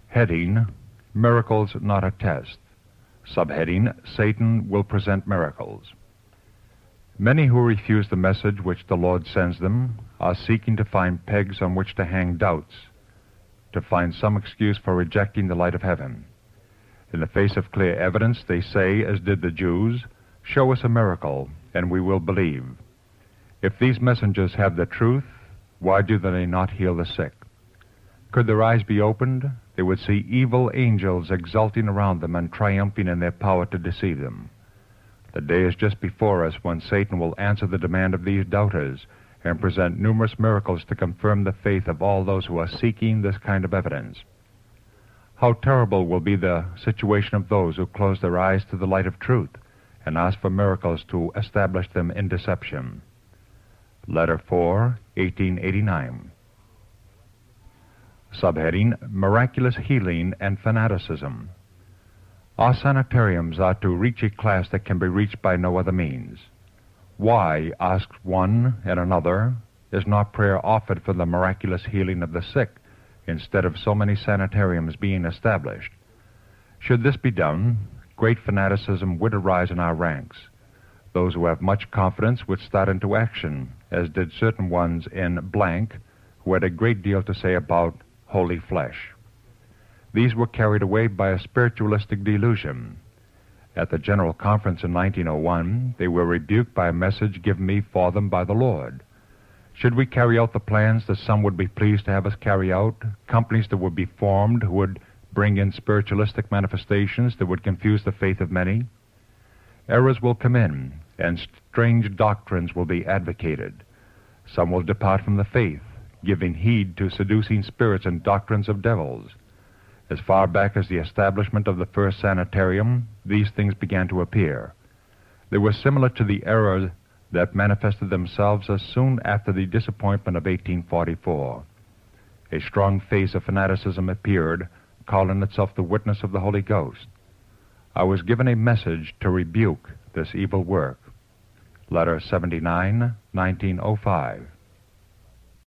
Heading: Miracles Not a Test. Subheading: Satan will present miracles. Many who refuse the message which the Lord sends them are seeking to find pegs on which to hang doubts, to find some excuse for rejecting the light of heaven. In the face of clear evidence, they say, as did the Jews, "Show us a miracle, and we will believe." If these messengers have the truth, why do they not heal the sick? Could their eyes be opened, they would see evil angels exulting around them and triumphing in their power to deceive them. The day is just before us when Satan will answer the demand of these doubters and present numerous miracles to confirm the faith of all those who are seeking this kind of evidence. How terrible will be the situation of those who close their eyes to the light of truth and ask for miracles to establish them in deception. Letter 4, 1889. Subheading: Miraculous Healing and Fanaticism. Our sanitariums are to reach a class that can be reached by no other means. Why, asks one and another, is not prayer offered for the miraculous healing of the sick instead of so many sanitariums being established? Should this be done, great fanaticism would arise in our ranks. Those who have much confidence would start into action, as did certain ones in blank who had a great deal to say about holy flesh. These were carried away by a spiritualistic delusion. At the General Conference in 1901, they were rebuked by a message given me for them by the Lord. Should we carry out the plans that some would be pleased to have us carry out, companies that would be formed who would bring in spiritualistic manifestations that would confuse the faith of many? Errors will come in, and strange doctrines will be advocated. Some will depart from the faith, giving heed to seducing spirits and doctrines of devils. As far back as the establishment of the first sanitarium, these things began to appear. They were similar to the errors that manifested themselves as soon after the disappointment of 1844. A strong phase of fanaticism appeared, calling itself the witness of the Holy Ghost. I was given a message to rebuke this evil work. Letter 79, 1905.